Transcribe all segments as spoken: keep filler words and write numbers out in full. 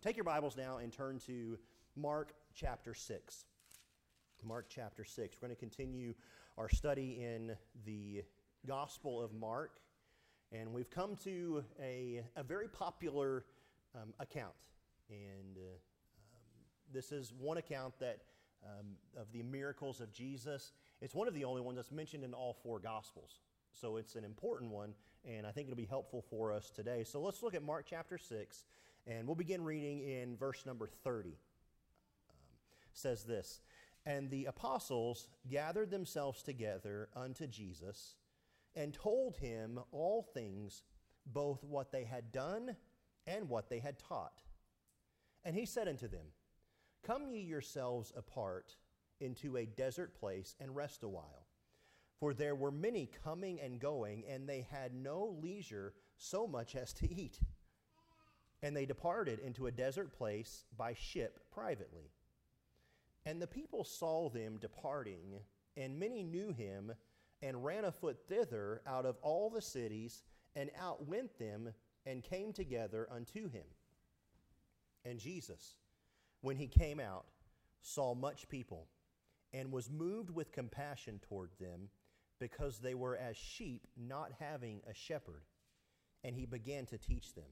Take your Bibles now and turn to Mark chapter six. Mark chapter six. We're going to continue our study in the Gospel of Mark, and we've come to a, a very popular um, account. And uh, um, this is one account that um, of the miracles of Jesus. It's one of the only ones that's mentioned in all four Gospels. So it's an important one, and I think it'll be helpful for us today. So let's look at Mark chapter six, and we'll begin reading in verse number thirty. Um, says this, "And the apostles gathered themselves together unto Jesus, and told him all things, both what they had done and what they had taught. And he said unto them, Come ye yourselves apart into a desert place, and rest a while. For there were many coming and going, and they had no leisure so much as to eat. And they departed into a desert place by ship privately. And the people saw them departing, and many knew him, and ran afoot thither out of all the cities, and outwent them, and came together unto him. And Jesus, when he came out, saw much people, and was moved with compassion toward them, because they were as sheep not having a shepherd. And he began to teach them.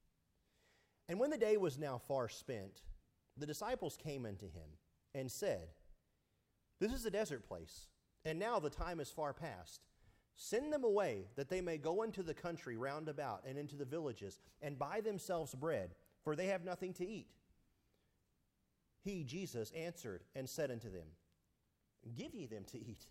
And when the day was now far spent, the disciples came unto him, and said, This is a desert place, and now the time is far past. Send them away, that they may go into the country round about, and into the villages, and buy themselves bread, for they have nothing to eat. He, Jesus, answered and said unto them, Give ye them to eat.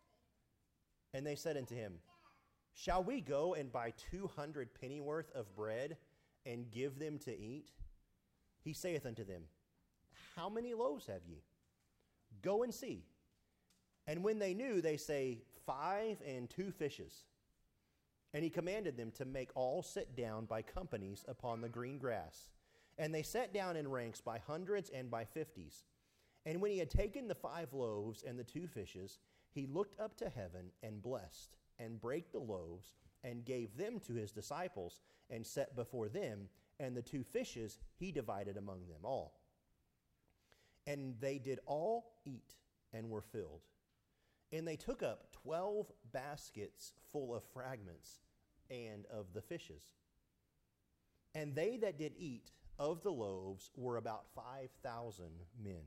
And they said unto him, Shall we go and buy two hundred pennyworth of bread, and give them to eat? He saith unto them, How many loaves have ye? Go and see. And when they knew, they say, Five and two fishes. And he commanded them to make all sit down by companies upon the green grass. And they sat down in ranks by hundreds and by fifties. And when he had taken the five loaves and the two fishes, he looked up to heaven and blessed, and brake the loaves, and gave them to his disciples, and set before them, and the two fishes he divided among them all. And they did all eat, and were filled. And they took up twelve baskets full of fragments, and of the fishes. And they that did eat of the loaves were about five thousand men.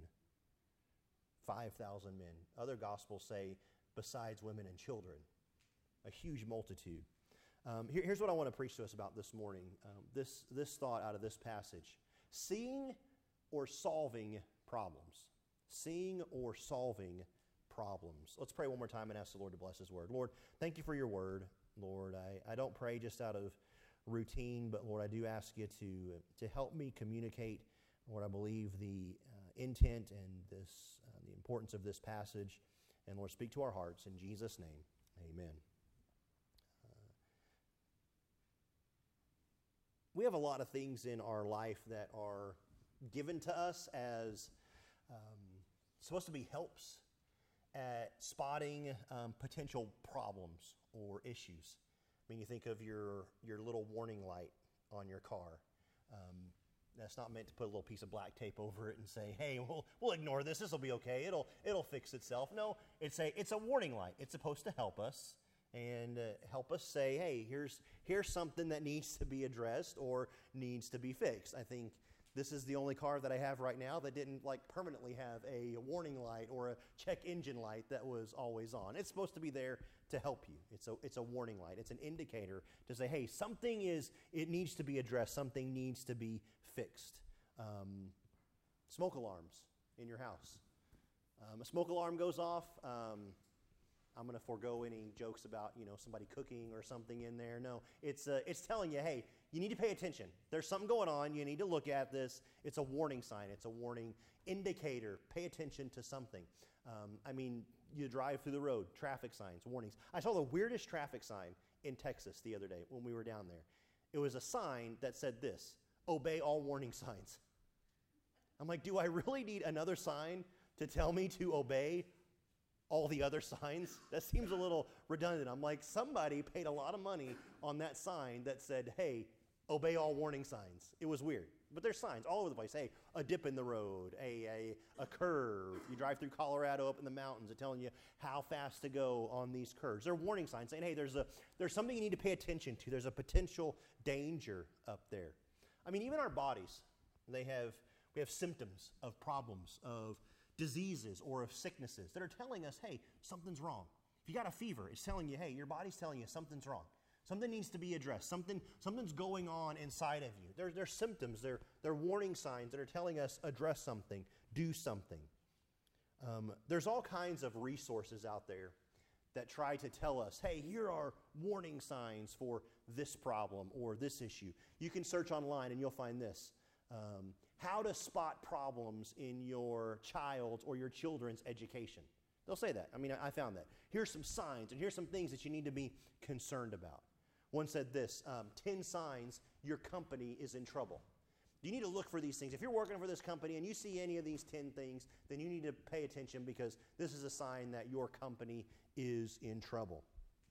five thousand men. Other Gospels say, besides women and children. A huge multitude. Um, here, here's what I want to preach to us about this morning. Um, this, this thought out of this passage. Seeing or solving problems. Seeing or solving problems. Let's pray one more time and ask the Lord to bless his word. Lord, thank you for your word. Lord, I, I don't pray just out of routine, but Lord, I do ask you to, to help me communicate, Lord, I believe the uh, intent and this uh, the importance of this passage. And Lord, speak to our hearts in Jesus' name. Amen. Uh, we have a lot of things in our life that are given to us as um, supposed to be helps at spotting um, potential problems or issues. I mean, you think of your, your little warning light on your car. Um, That's not meant to put a little piece of black tape over it and say, hey, we'll, we'll ignore this. This will be okay. It'll it'll fix itself. No, it's a it's a warning light. It's supposed to help us and uh, help us say, hey, here's here's something that needs to be addressed or needs to be fixed. I think this is the only car that I have right now that didn't like permanently have a warning light or a check engine light that was always on. It's supposed to be there to help you. It's a it's a warning light. It's an indicator to say, hey, something is it needs to be addressed. Something needs to be fixed. Um, smoke alarms in your house. Um, a smoke alarm goes off. Um, I'm going to forego any jokes about, you know, somebody cooking or something in there. No, it's uh, it's telling you, hey, you need to pay attention. There's something going on. You need to look at this. It's a warning sign. It's a warning indicator. Pay attention to something. Um, I mean, you drive through the road, traffic signs, warnings. I saw the weirdest traffic sign in Texas the other day when we were down there. It was a sign that said this: obey all warning signs. I'm like, do I really need another sign to tell me to obey all the other signs? That seems a little redundant. I'm like, somebody paid a lot of money on that sign that said, hey, obey all warning signs. It was weird. But there's signs all over the place. Hey, a dip in the road, a, a, a curve. You drive through Colorado up in the mountains, it's telling you how fast to go on these curves. There are warning signs saying, hey, there's a there's something you need to pay attention to. There's a potential danger up there. I mean, even our bodies, they have we have symptoms of problems, of diseases or of sicknesses that are telling us, hey, something's wrong. If you got a fever, it's telling you, hey, your body's telling you something's wrong. Something needs to be addressed. Something, something's going on inside of you. There, there's symptoms. There, there are warning signs that are telling us address something, do something. Um, there's all kinds of resources out there that try to tell us, hey, here are warning signs for this problem or this issue. You can search online and you'll find this. Um, how to spot problems in your child's or your children's education. They'll say that. I mean, I, I found that. Here's some signs and here's some things that you need to be concerned about. One said this, um, ten signs your company is in trouble. You need to look for these things. If you're working for this company and you see any of these ten things, then you need to pay attention because this is a sign that your company is in trouble.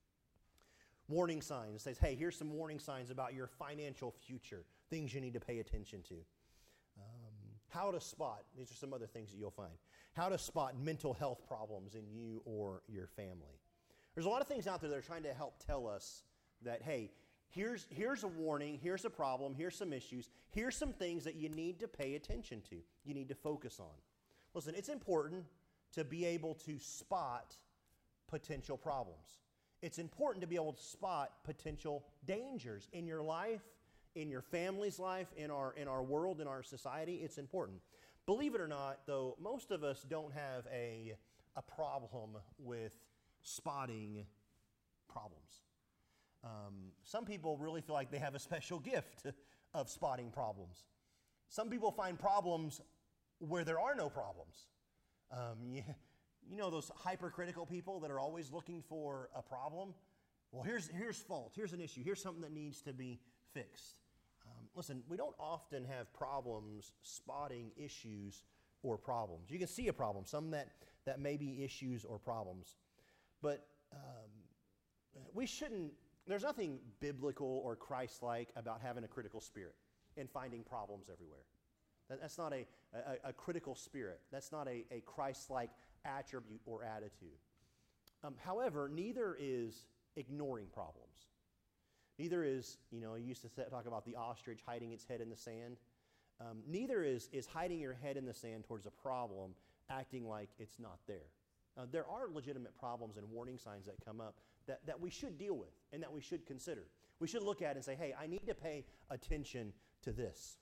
Warning signs. It says, hey, here's some warning signs about your financial future, things you need to pay attention to. Um, how to spot, these are some other things that you'll find. How to spot mental health problems in you or your family. There's a lot of things out there that are trying to help tell us that, hey, here's, here's a warning, here's a problem, here's some issues, here's some things that you need to pay attention to, you need to focus on. Listen, it's important to be able to spot potential problems. It's important to be able to spot potential dangers in your life, in your family's life, in our, in our world, in our society. It's important. Believe it or not, though, most of us don't have a, a problem with spotting problems. Um, some people really feel like they have a special gift of spotting problems. Some people find problems where there are no problems. Um, you, you know those hypercritical people that are always looking for a problem? Well, here's, here's fault. Here's an issue. Here's something that needs to be fixed. Um, listen, we don't often have problems spotting issues or problems. You can see a problem, some that, that may be issues or problems. But um, we shouldn't, there's nothing biblical or Christ-like about having a critical spirit and finding problems everywhere. That, that's not a, a, a critical spirit. That's not a, a Christ-like attribute or attitude. Um, however, neither is ignoring problems. Neither is, you know, you used to talk about the ostrich hiding its head in the sand. Um, neither is, is hiding your head in the sand towards a problem, acting like it's not there. Uh, there are legitimate problems and warning signs that come up that, that we should deal with and that we should consider. We should look at and say, hey, I need to pay attention to this.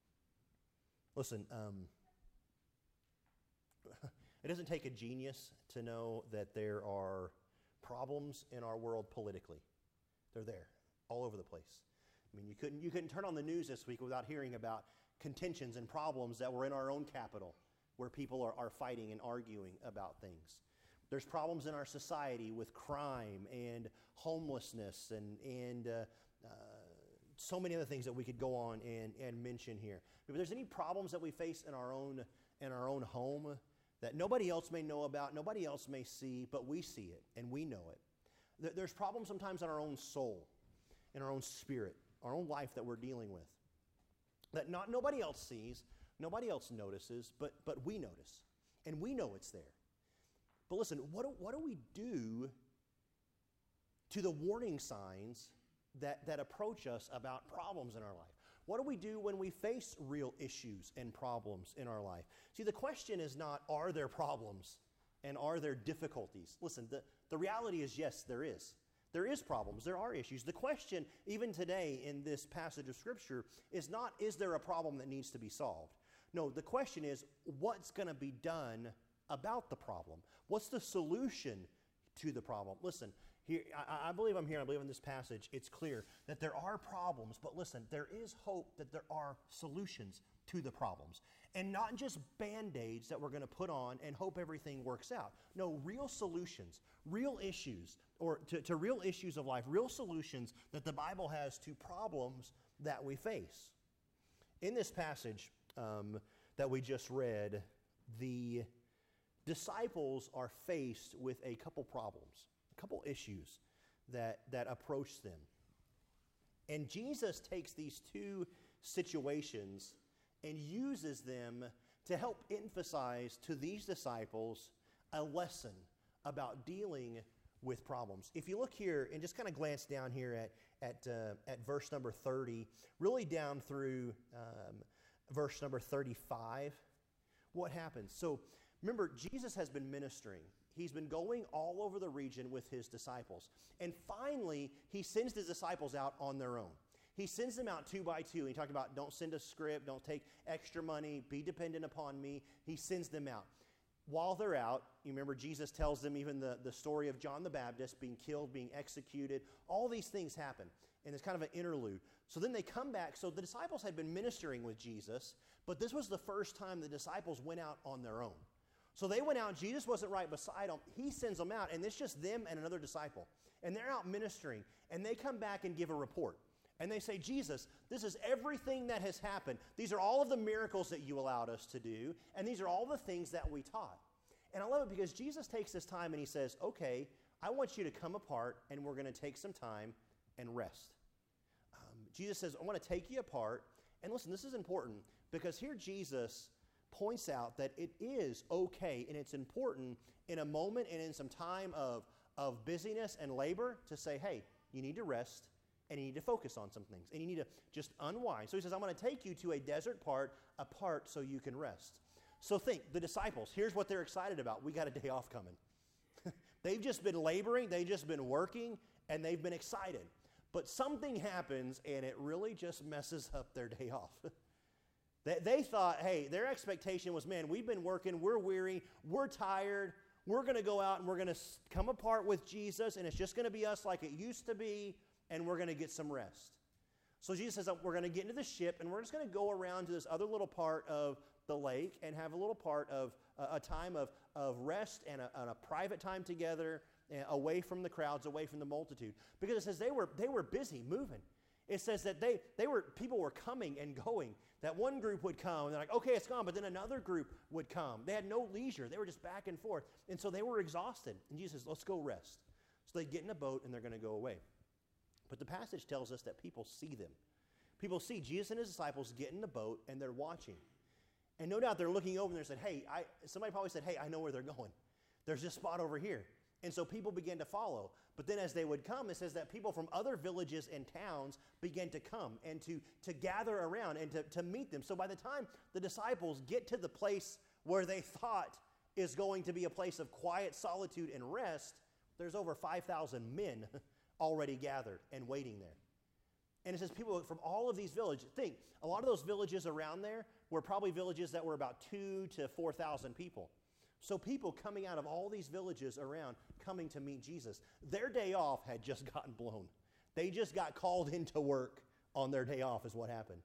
Listen, um, it doesn't take a genius to know that there are problems in our world politically. They're there, all over the place. I mean, you couldn't, you couldn't turn on the news this week without hearing about contentions and problems that were in our own capital, where people are, are fighting and arguing about things. There's problems in our society with crime and homelessness and, and uh, uh, so many other things that we could go on and, and mention here. If there's any problems that we face in our own, in our own home that nobody else may know about, nobody else may see, but we see it and we know it. There's problems sometimes in our own soul, in our own spirit, our own life that we're dealing with, that not nobody else sees, nobody else notices, but, but we notice, and we know it's there. But listen, what do, what do we do to the warning signs that, that approach us about problems in our life? What do we do when we face real issues and problems in our life? See, the question is not, are there problems and are there difficulties? Listen, the, the reality is, yes, there is. There is problems. There are issues. The question, even today in this passage of Scripture, is not, is there a problem that needs to be solved? No, the question is, what's going to be done about the problem? What's the solution to the problem? Listen, here, I, I believe I'm here, I believe in this passage, it's clear that there are problems, but listen, there is hope that there are solutions to the problems. And not just Band-Aids that we're going to put on and hope everything works out. No, real solutions, real issues, or to, to real issues of life, real solutions that the Bible has to problems that we face. In this passage um, that we just read, the disciples are faced with a couple problems, a couple issues that, that approach them. And Jesus takes these two situations and uses them to help emphasize to these disciples a lesson about dealing with problems. If you look here and just kind of glance down here at at uh, at verse number thirty, really down through um, verse number thirty-five, what happens? So remember, Jesus has been ministering. He's been going all over the region with his disciples. And finally, he sends his disciples out on their own. He sends them out two by two. He talked about don't send a script, don't take extra money, be dependent upon me. He sends them out. While they're out, you remember Jesus tells them even the, the story of John the Baptist being killed, being executed. All these things happen. And it's kind of an interlude. So then they come back. So the disciples had been ministering with Jesus, but this was the first time the disciples went out on their own. So they went out. Jesus wasn't right beside them. He sends them out, and it's just them and another disciple. And they're out ministering, and they come back and give a report. And they say, Jesus, this is everything that has happened. These are all of the miracles that you allowed us to do, and these are all the things that we taught. And I love it because Jesus takes this time and he says, okay, I want you to come apart, and we're going to take some time and rest. Um, Jesus says, I want to take you apart. And listen, this is important because here Jesus points out that it is okay and it's important in a moment and in some time of, of busyness and labor to say, hey, you need to rest. And you need to focus on some things. And you need to just unwind. So he says, I'm going to take you to a desert part apart so you can rest. So think, the disciples, here's what they're excited about. We got a day off coming. They've just been laboring. They've just been working. And they've been excited. But something happens, and it really just messes up their day off. they, they thought, hey, their expectation was, man, we've been working. We're weary. We're tired. We're going to go out, and we're going to come apart with Jesus. And it's just going to be us like it used to be. And we're going to get some rest. So Jesus says, we're going to get into the ship, and we're just going to go around to this other little part of the lake and have a little part of uh, a time of, of rest and a, and a private time together, uh, away from the crowds, away from the multitude. Because it says they were they were busy moving. It says that they they were people were coming and going. That one group would come, and they're like, okay, it's gone. But then another group would come. They had no leisure. They were just back and forth. And so they were exhausted. And Jesus says, let's go rest. So they get in a boat, and they're going to go away. But the passage tells us that people see them. People see Jesus and his disciples get in the boat, and they're watching. And no doubt they're looking over and they said, hey, I, somebody probably said, hey, I know where they're going. There's this spot over here. And so people began to follow. But then as they would come, it says that people from other villages and towns began to come and to, to gather around and to, to meet them. So by the time the disciples get to the place where they thought is going to be a place of quiet solitude and rest, there's over five thousand men already gathered and waiting there. And it says people from all of these villages. Think, a lot of those villages around there were probably villages that were about two to four thousand people. So people coming out of all these villages around, coming to meet Jesus. Their day off had just gotten blown. They just got called into work on their day off is what happened.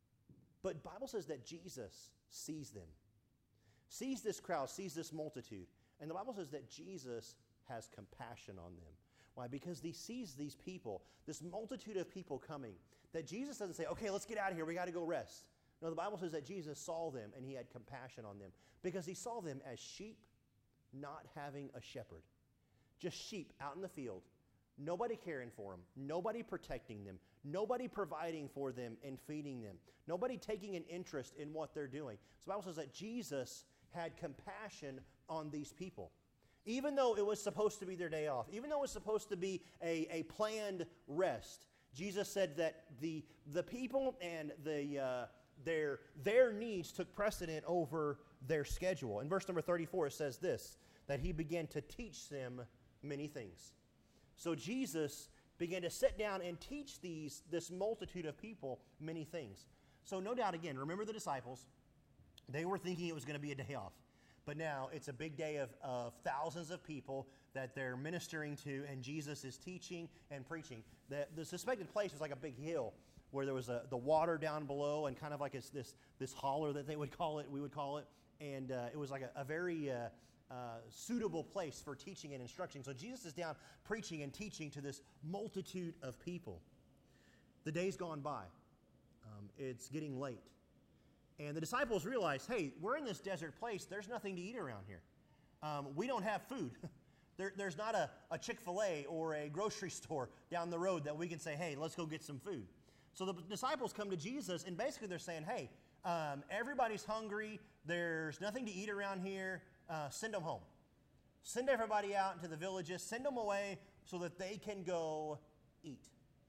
But the Bible says that Jesus sees them, sees this crowd, sees this multitude. And the Bible says that Jesus has compassion on them. Why? Because he sees these people, this multitude of people coming, that Jesus doesn't say, okay, let's get out of here. We got to go rest. No, the Bible says that Jesus saw them and he had compassion on them because he saw them as sheep not having a shepherd. Just sheep out in the field, nobody caring for them, nobody protecting them, nobody providing for them and feeding them, nobody taking an interest in what they're doing. So the Bible says that Jesus had compassion on these people. Even though it was supposed to be their day off, even though it was supposed to be a, a planned rest, Jesus said that the, the people and the, uh, their, their needs took precedent over their schedule. In verse number thirty-four, it says this, that he began to teach them many things. So Jesus began to sit down and teach these this multitude of people many things. So no doubt, again, remember the disciples. They were thinking it was going to be a day off. But now it's a big day of, of thousands of people that they're ministering to, and Jesus is teaching and preaching. The, the suspected place was like a big hill where there was a, the water down below and kind of like a, this, this holler that they would call it, we would call it. And uh, it was like a, a very uh, uh, suitable place for teaching and instruction. So Jesus is down preaching and teaching to this multitude of people. The day's gone by. Um, it's getting late. And the disciples realize, hey, we're in this desert place. There's nothing to eat around here. Um, we don't have food. there, there's not a, a Chick-fil-A or a grocery store down the road that we can say, hey, let's go get some food. So the disciples come to Jesus, and basically they're saying, hey, Um, everybody's hungry. There's nothing to eat around here. Uh, send them home. Send everybody out into the villages. Send them away so that they can go eat.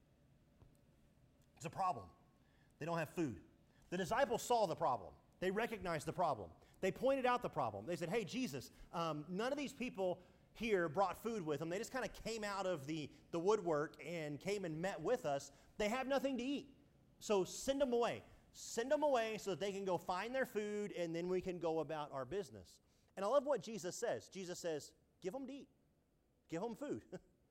It's a problem. They don't have food. The disciples saw the problem. They recognized the problem. They pointed out the problem. They said, hey, Jesus, um, none of these people here brought food with them. They just kind of came out of the, the woodwork and came and met with us. They have nothing to eat. So send them away. Send them away so that they can go find their food, and then we can go about our business. And I love what Jesus says. Jesus says, give them to eat. Give them food.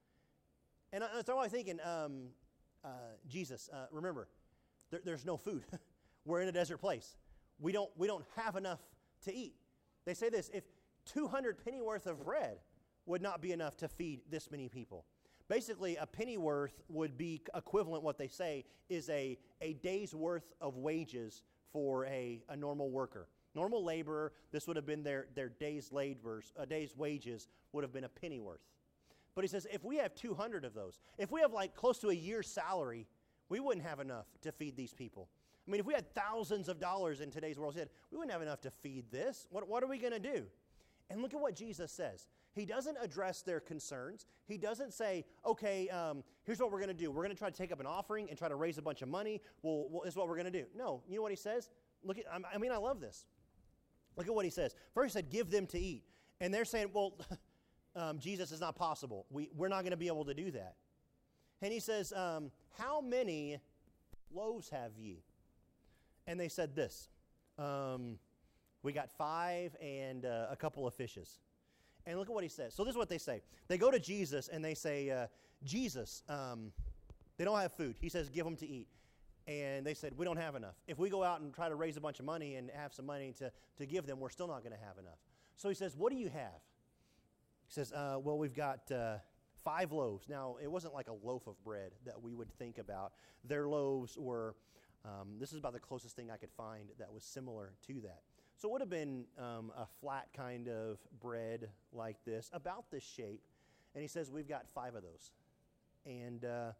And I, so I'm thinking, um, uh, Jesus, uh, remember, there, there's no food. We're in a desert place. We don't, we don't have enough to eat. They say this, if two hundred penny worth of bread would not be enough to feed this many people. Basically, a penny worth would be equivalent, what they say, is a, a day's worth of wages for a, a normal worker. Normal laborer, this would have been their, their day's laborers, a day's wages would have been a penny worth. But he says, if we have two hundred of those, if we have like close to a year's salary, we wouldn't have enough to feed these people. I mean, if we had thousands of dollars in today's world, he said, we wouldn't have enough to feed this. What, what are we going to do? And look at what Jesus says. He doesn't address their concerns. He doesn't say, okay, um, here's what we're going to do. We're going to try to take up an offering and try to raise a bunch of money. Well, well, this is what we're going to do. No, you know what he says? Look at, I mean, I love this. Look at what he says. First he said, give them to eat. And they're saying, well, um, Jesus, is not possible. We, we're not going to be able to do that. And he says, um, how many loaves have ye? And they said this, um, we got five and uh, a couple of fishes. And look at what he says. So this is what they say. They go to Jesus and they say, uh, Jesus, um, they don't have food. He says, give them to eat. And they said, we don't have enough. If we go out and try to raise a bunch of money and have some money to, to give them, we're still not going to have enough. So he says, what do you have? He says, uh, well, we've got uh, five loaves. Now, it wasn't like a loaf of bread that we would think about. Their loaves were, um, this is about the closest thing I could find that was similar to that. So it would have been um, a flat kind of bread like this, about this shape. And he says, we've got five of those. And uh,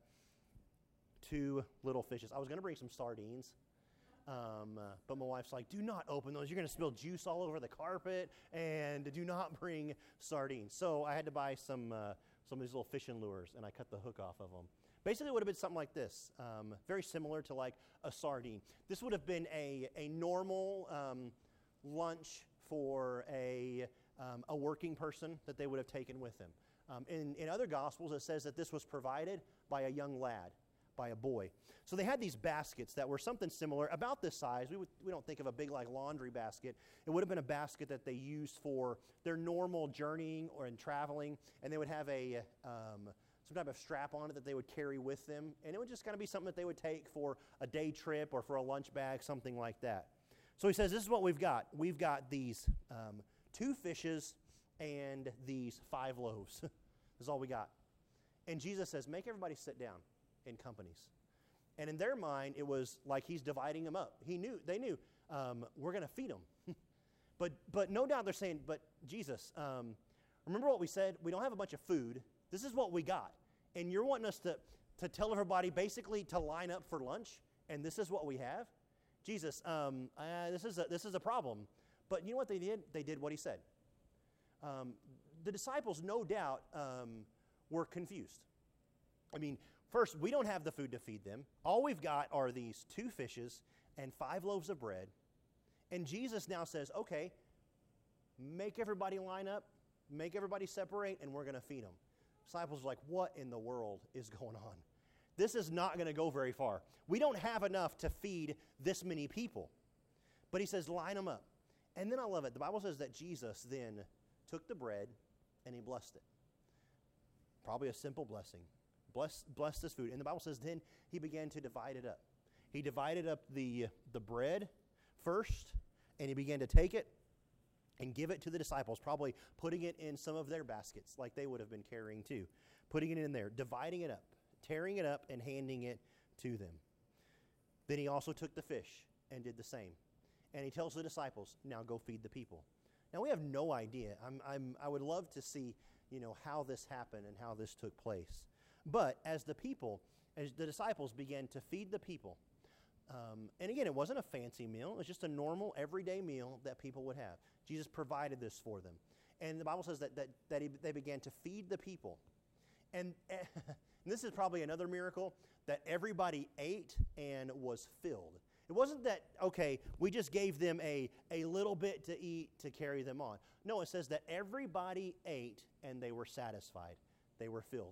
two little fishes. I was going to bring some sardines, um, uh, but my wife's like, do not open those. You're going to spill juice all over the carpet, and do not bring sardines. So I had to buy some, uh, some of these little fishing lures, and I cut the hook off of them. Basically, it would have been something like this, um, very similar to like a sardine. This would have been a, a normal um, lunch for a, um, a working person that they would have taken with them. Um, in, in other Gospels, it says that this was provided by a young lad, by a boy. So they had these baskets that were something similar, about this size. We, would, we don't think of a big like laundry basket. It would have been a basket that they used for their normal journeying or in traveling, and they would have a um, some type of strap on it that they would carry with them, and it would just kind of be something that they would take for a day trip or for a lunch bag, something like that. So he says, this is what we've got. We've got these um, two fishes and these five loaves. This is all we got. And Jesus says, make everybody sit down in companies. And in their mind, it was like he's dividing them up. He knew, they knew, um, we're going to feed them. but but no doubt they're saying, but Jesus, um, remember what we said? We don't have a bunch of food. This is what we got. And you're wanting us to, to tell everybody basically to line up for lunch, and this is what we have? Jesus, um, uh, this is a, this is a problem. But you know what they did? They did what he said. Um, the disciples, no doubt, um, were confused. I mean, first, we don't have the food to feed them. All we've got are these two fishes and five loaves of bread. And Jesus now says, okay, make everybody line up, make everybody separate, and we're going to feed them. Disciples are like, what in the world is going on? This is not going to go very far. We don't have enough to feed this many people. But he says, line them up. And then I love it. The Bible says that Jesus then took the bread and he blessed it. Probably a simple blessing. Bless, bless this food. And the Bible says then he began to divide it up. He divided up the, the bread first, and he began to take it and give it to the disciples, probably putting it in some of their baskets like they would have been carrying too. Putting it in there, dividing it up, tearing it up, and handing it to them. Then he also took the fish and did the same. And he tells the disciples, now go feed the people. Now we have no idea. I'm, I'm, I would love to see, you know, how this happened and how this took place. But as the people, as the disciples began to feed the people, Um, and again, it wasn't a fancy meal. It was just a normal, everyday meal that people would have. Jesus provided this for them. And the Bible says that, that, that he, they began to feed the people. And, and this is probably another miracle, that everybody ate and was filled. It wasn't that, okay, we just gave them a, a little bit to eat to carry them on. No, it says that everybody ate and they were satisfied. They were filled.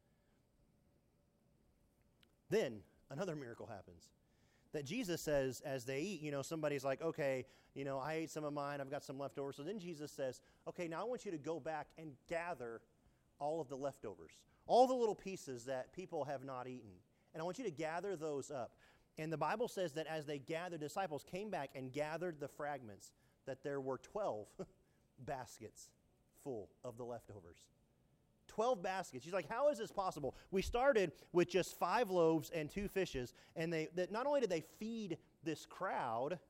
Then another miracle happens. That Jesus says, as they eat, you know, somebody's like, okay, you know, I ate some of mine, I've got some leftovers. So then Jesus says, okay, now I want you to go back and gather all of the leftovers, all the little pieces that people have not eaten. And I want you to gather those up. And the Bible says that as they gathered, disciples came back and gathered the fragments, that there were twelve baskets full of the leftovers. twelve baskets. She's like, how is this possible? We started with just five loaves and two fishes, and they that not only did they feed this crowd,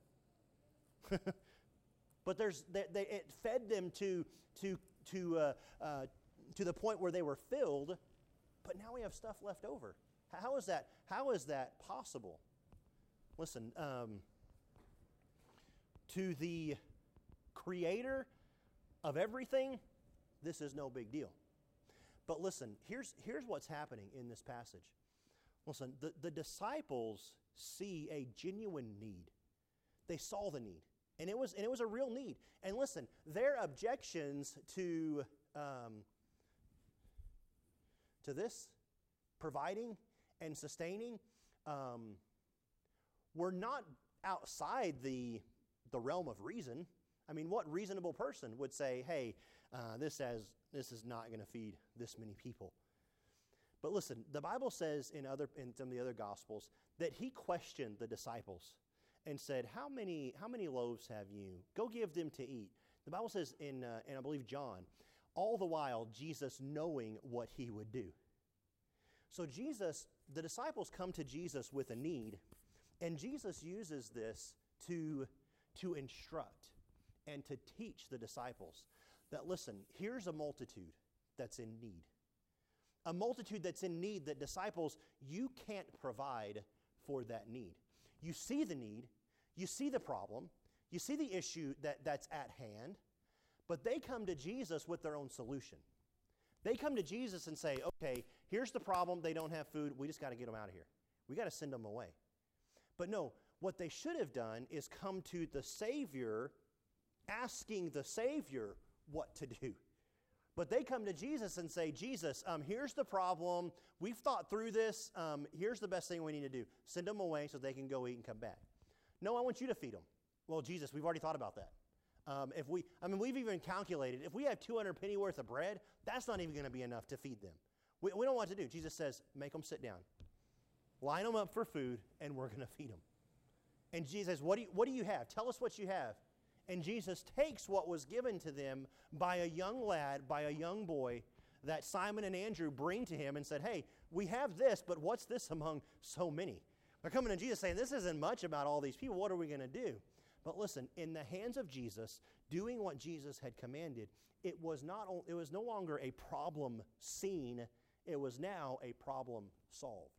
but there's they, they, it fed them to to to uh, uh, to the point where they were filled. But now we have stuff left over. How is that? How is that possible? Listen, um, to the Creator of everything, this is no big deal. But listen, here's, here's what's happening in this passage. Listen, the, the disciples see a genuine need. They saw the need, and it was and it was a real need. And listen, their objections to um, to this, providing and sustaining, um, were not outside the the realm of reason. I mean, what reasonable person would say, hey, uh, this has this is not going to feed this many people? But listen, the Bible says in other in some of the other Gospels that he questioned the disciples and said, how many how many loaves have you? Go give them to eat. The Bible says in, uh, in I believe, John, all the while Jesus knowing what he would do. So Jesus, the disciples come to Jesus with a need, and Jesus uses this to, to instruct and to teach the disciples that, listen, here's a multitude that's in need. A multitude that's in need that disciples, you can't provide for that need. You see the need, you see the problem, you see the issue that, that's at hand, but they come to Jesus with their own solution. They come to Jesus and say, okay, here's the problem, they don't have food, we just got to get them out of here. We got to send them away. But no, what they should have done is come to the Savior, asking the Savior what to do. But they come to Jesus and say, Jesus, um, here's the problem. We've thought through this. Um, here's the best thing we need to do. Send them away so they can go eat and come back. No, I want you to feed them. Well, Jesus, we've already thought about that. Um, if we, I mean, we've even calculated, if we have two hundred penny worth of bread, that's not even going to be enough to feed them. We, we don't know what to do. Jesus says, make them sit down. Line them up for food, and we're going to feed them. And Jesus says, what do you, what do you have? Tell us what you have. And Jesus takes what was given to them by a young lad, by a young boy, that Simon and Andrew bring to him and said, hey, we have this, but what's this among so many? They're coming to Jesus saying, this isn't much about all these people. What are we going to do? But listen, in the hands of Jesus, doing what Jesus had commanded, it was not. It was no longer a problem seen. It was now a problem solved.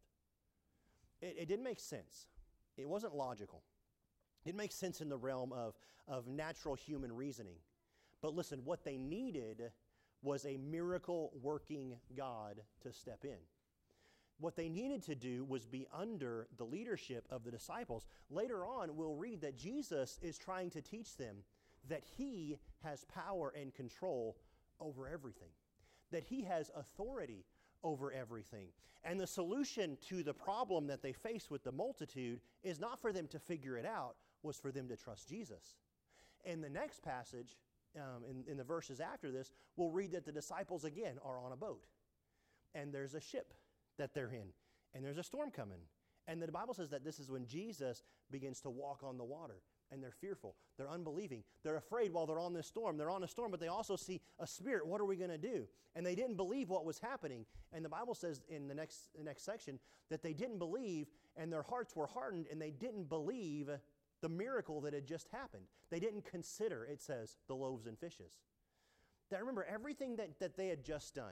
It, it didn't make sense. It wasn't logical. It makes sense in the realm of, of natural human reasoning. But listen, what they needed was a miracle-working God to step in. What they needed to do was be under the leadership of the disciples. Later on, we'll read that Jesus is trying to teach them that he has power and control over everything, that he has authority over everything. And the solution to the problem that they face with the multitude is not for them to figure it out, was for them to trust Jesus. In the next passage, um, in, in the verses after this, we'll read that the disciples again are on a boat. And there's a ship that they're in. And there's a storm coming. And the Bible says that this is when Jesus begins to walk on the water. And they're fearful. They're unbelieving. They're afraid while they're on this storm. They're on a storm, but they also see a spirit. What are we going to do? And they didn't believe what was happening. And the Bible says in the next, the next section that they didn't believe, and their hearts were hardened, and they didn't believe the miracle that had just happened. They didn't consider, it says, the loaves and fishes. That remember, everything that, that they had just done,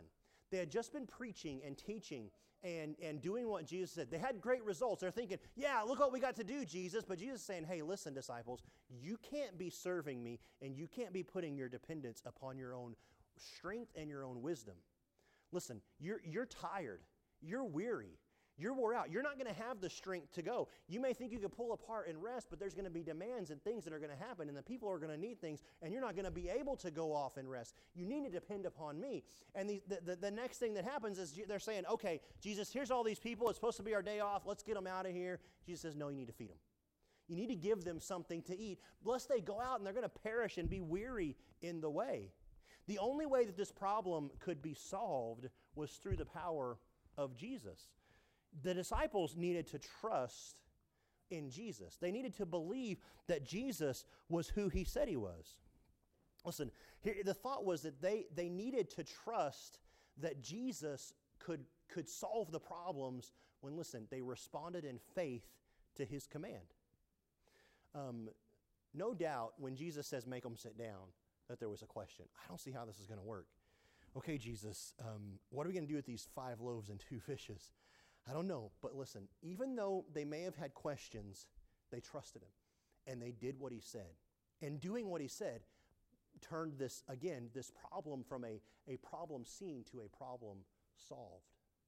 They had just been preaching and teaching and, and doing what Jesus said. They had great results. They're thinking, yeah, look what we got to do, Jesus. But Jesus is saying, hey, listen, disciples, you can't be serving me and you can't be putting your dependence upon your own strength and your own wisdom. Listen, you're, you're tired. You're weary. You're wore out. You're not going to have the strength to go. You may think you can pull apart and rest, but there's going to be demands and things that are going to happen, and the people are going to need things, and you're not going to be able to go off and rest. You need to depend upon me. And the, the, the next thing that happens is they're saying, okay, Jesus, here's all these people. It's supposed to be our day off. Let's get them out of here. Jesus says, no, you need to feed them. You need to give them something to eat, lest they go out and they're going to perish and be weary in the way. The only way that this problem could be solved was through the power of Jesus. The disciples needed to trust in Jesus. They needed to believe that Jesus was who he said he was. Listen, here, the thought was that they, they needed to trust that Jesus could, could solve the problems when, listen, they responded in faith to his command. Um, no doubt when Jesus says, make them sit down, that there was a question. I don't see how this is going to work. Okay, Jesus, um, what are we going to do with these five loaves and two fishes? I don't know, but listen, even though they may have had questions, they trusted him, and they did what he said. And doing what he said turned this, again, this problem from a, a problem seen to a problem solved.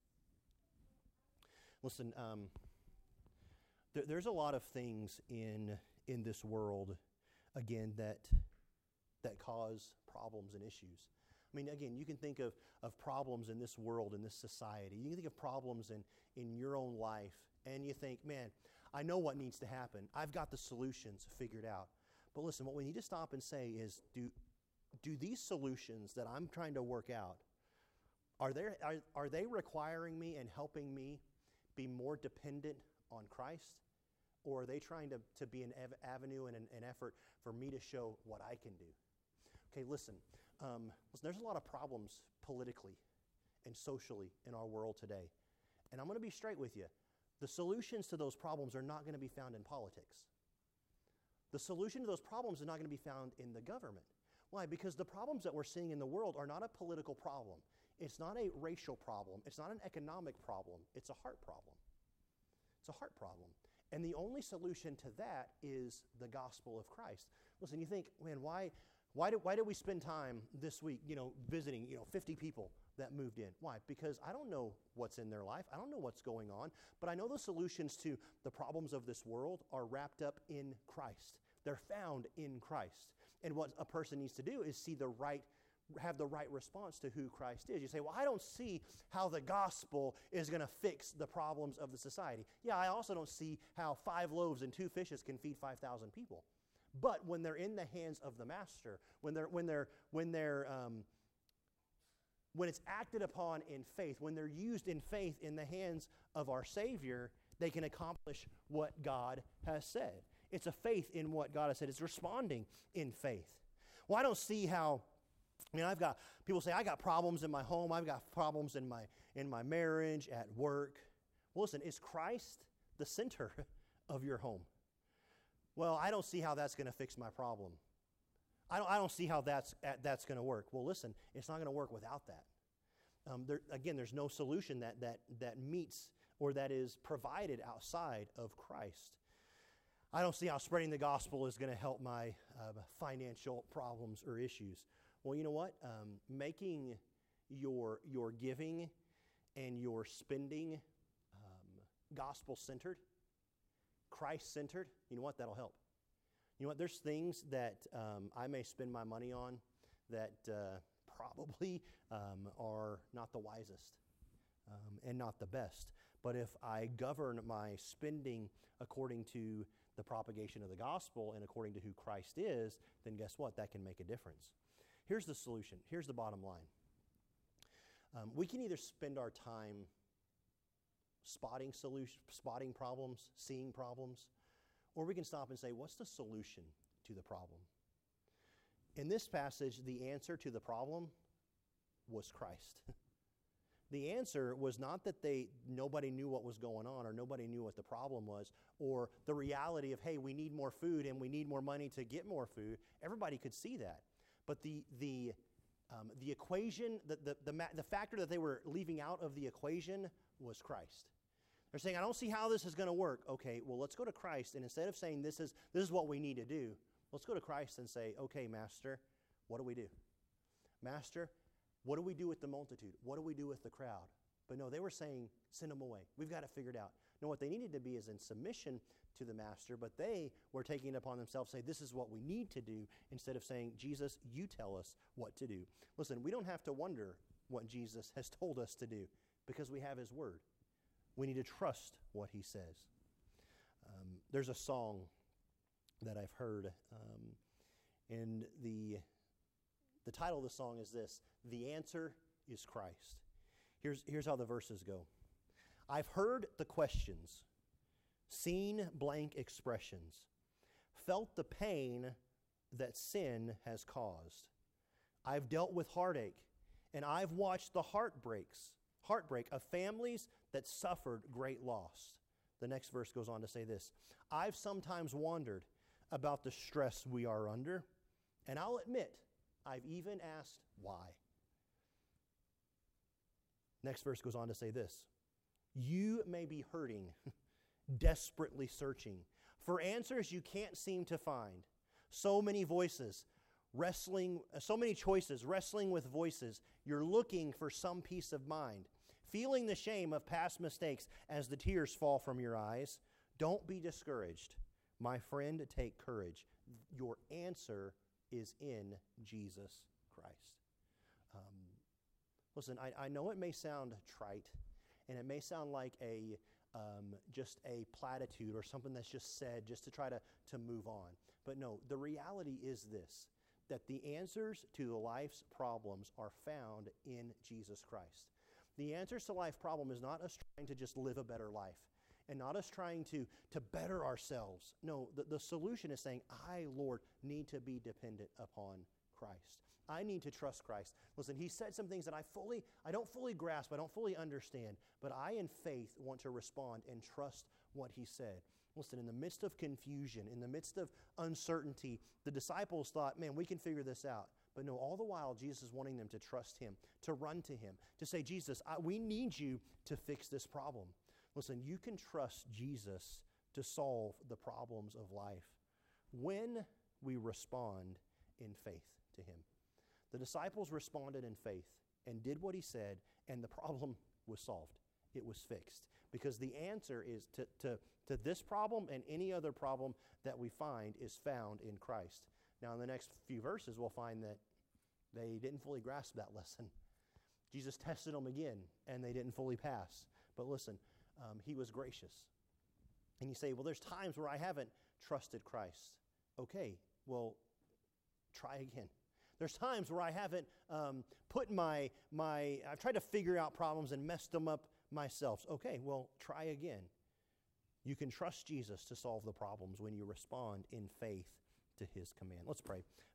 Listen, um, there, there's a lot of things in, in this world, again, that, that cause problems and issues. I mean, again, you can think of, of problems in this world, in this society. You can think of problems in, in your own life, and you think, man, I know what needs to happen. I've got the solutions figured out. But listen, what we need to stop and say is, do, do these solutions that I'm trying to work out, are, there, are, are they requiring me and helping me be more dependent on Christ? Or are they trying to, to be an av- avenue and an, an effort for me to show what I can do? Okay, listen. Um, listen, there's a lot of problems politically and socially in our world today. And I'm going to be straight with you. The solutions to those problems are not going to be found in politics. The solution to those problems is not going to be found in the government. Why? Because the problems that we're seeing in the world are not a political problem. It's not a racial problem. It's not an economic problem. It's a heart problem. It's a heart problem. And the only solution to that is the gospel of Christ. Listen, you think, man, why... Why did, why did we spend time this week, you know, visiting, you know, fifty people that moved in? Why? Because I don't know what's in their life. I don't know what's going on. But I know the solutions to the problems of this world are wrapped up in Christ. They're found in Christ. And what a person needs to do is see the right, have the right response to who Christ is. You say, well, I don't see how the gospel is going to fix the problems of the society. Yeah, I also don't see how five loaves and two fishes can feed five thousand people. But when they're in the hands of the master, when they're when they're when they're um, when it's acted upon in faith, when they're used in faith in the hands of our Savior, they can accomplish what God has said. It's a faith in what God has said. It's responding in faith. Well, I don't see how. I mean, I've got people say I got problems in my home. I've got problems in my in my marriage, at work. Well, listen, is Christ the center of your home? Well, I don't see how that's going to fix my problem. I don't, I don't see how that's, that's going to work. Well, listen, it's not going to work without that. Um, there, again, there's no solution that, that, that meets or that is provided outside of Christ. I don't see how spreading the gospel is going to help my uh, financial problems or issues. Well, you know what? Um, making your, your giving and your spending um, gospel-centered, Christ-centered, you know what? That'll help. You know what? There's things that um, I may spend my money on that uh, probably um, are not the wisest um, and not the best. But if I govern my spending according to the propagation of the gospel and according to who Christ is, then guess what? That can make a difference. Here's the solution. Here's the bottom line. Um, we can either spend our time spotting solution, spotting problems, seeing problems, or we can stop and say, what's the solution to the problem? In this passage, the answer to the problem was Christ. The answer was not that they nobody knew what was going on or nobody knew what the problem was or the reality of, hey, we need more food and we need more money to get more food. Everybody could see that. But the, the Um, the equation, the, the, the, ma- the factor that they were leaving out of the equation was Christ. They're saying, I don't see how this is going to work. Okay, well, let's go to Christ, and instead of saying this is this is what we need to do, let's go to Christ and say, okay, Master, what do we do? Master, what do we do with the multitude? What do we do with the crowd? But no, they were saying, send them away. We've got it figured out. No, what they needed to be is in submission to the Master, but they were taking it upon themselves to say, this is what we need to do, instead of saying, Jesus, you tell us what to do. Listen, we don't have to wonder what Jesus has told us to do because we have his word. We need to trust what he says. Um, there's a song that I've heard, um, and the, the title of the song is this, The Answer is Christ. Here's, here's how the verses go. I've heard the questions, seen blank expressions, felt the pain that sin has caused. I've dealt with heartache, and I've watched the heartbreaks, heartbreak of families that suffered great loss. The next verse goes on to say this, I've sometimes wondered about the stress we are under, and I'll admit, I've even asked why. Next verse goes on to say this, you may be hurting, desperately searching for answers you can't seem to find. So many voices, wrestling, so many choices, wrestling with voices. You're looking for some peace of mind, feeling the shame of past mistakes as the tears fall from your eyes. Don't be discouraged. My friend, take courage. Your answer is in Jesus Christ. Um, listen, I, I know it may sound trite, and it may sound like a um, just a platitude or something that's just said just to try to, to move on. But no, the reality is this, that the answers to life's problems are found in Jesus Christ. The answers to life problem is not us trying to just live a better life and not us trying to, to better ourselves. No, the, the solution is saying, I, Lord, need to be dependent upon Christ. I need to trust Christ. Listen, he said some things that I fully, I don't fully grasp, I don't fully understand, but I in faith want to respond and trust what he said. Listen, in the midst of confusion, in the midst of uncertainty, the disciples thought, man, we can figure this out. But no, all the while, Jesus is wanting them to trust him, to run to him, to say, Jesus, I, we need you to fix this problem. Listen, you can trust Jesus to solve the problems of life when we respond in faith to him. The disciples responded in faith and did what he said, and the problem was solved. It was fixed. Because the answer is to, to, to this problem and any other problem that we find is found in Christ. Now, in the next few verses, we'll find that they didn't fully grasp that lesson. Jesus tested them again, and they didn't fully pass. But listen, um, he was gracious. And you say, well, there's times where I haven't trusted Christ. Okay, well, try again. There's times where I haven't um, put my, my, I've tried to figure out problems and messed them up myself. Okay, well, try again. You can trust Jesus to solve the problems when you respond in faith to his command. Let's pray.